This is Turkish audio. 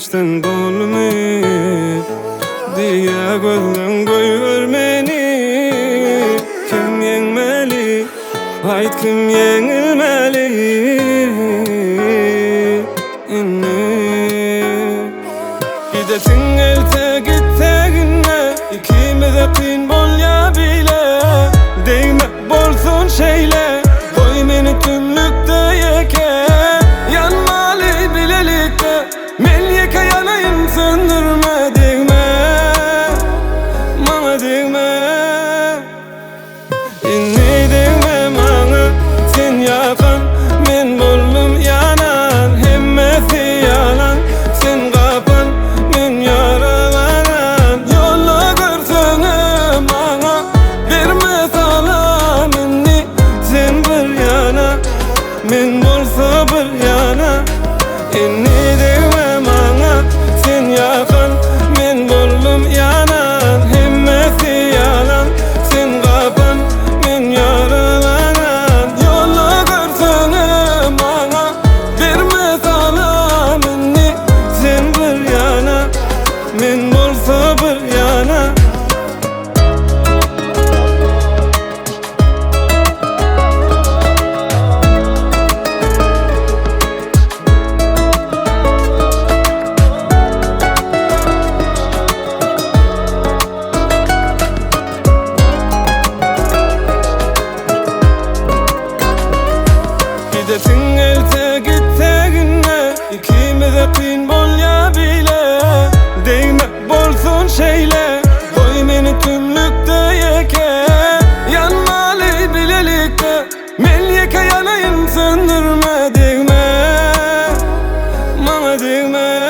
geçtin dolmuş diye gözden koyuyor beni. Kim yenmeli, hayt kim yenilmeli? Gidesin elde gittiğine, ikimiz de kıyın bol ya bile. Değme bolsun şeyle, koy beni tümlükte yeke. Yanmalı bilelikte, melyeke yanayım söndürme. Değme, bana değme. İnni değme bana, sen yakan, men bollum yanan. Hemmesi yalan, sen kapan, men yaralanan. Yolla görsene bana, verme salam inni. Sen bir yana, men bolsa bir yana. İnni değme bana, sen yakan, men bollum yanan. Hemmesi yalan, sen kapan, men yaralanan. Yolla görsene bana, verme salam inni. Sen bir yana, men bolsa bir yana. Gidesin elde gittiğine, ikimiz de kıyın bol ya bile. Değme bolsun şeyle, koy beni tümlükte yeke. Yanmalı bilelikte, melyeke yanayım söndürme. Değme, bana değme.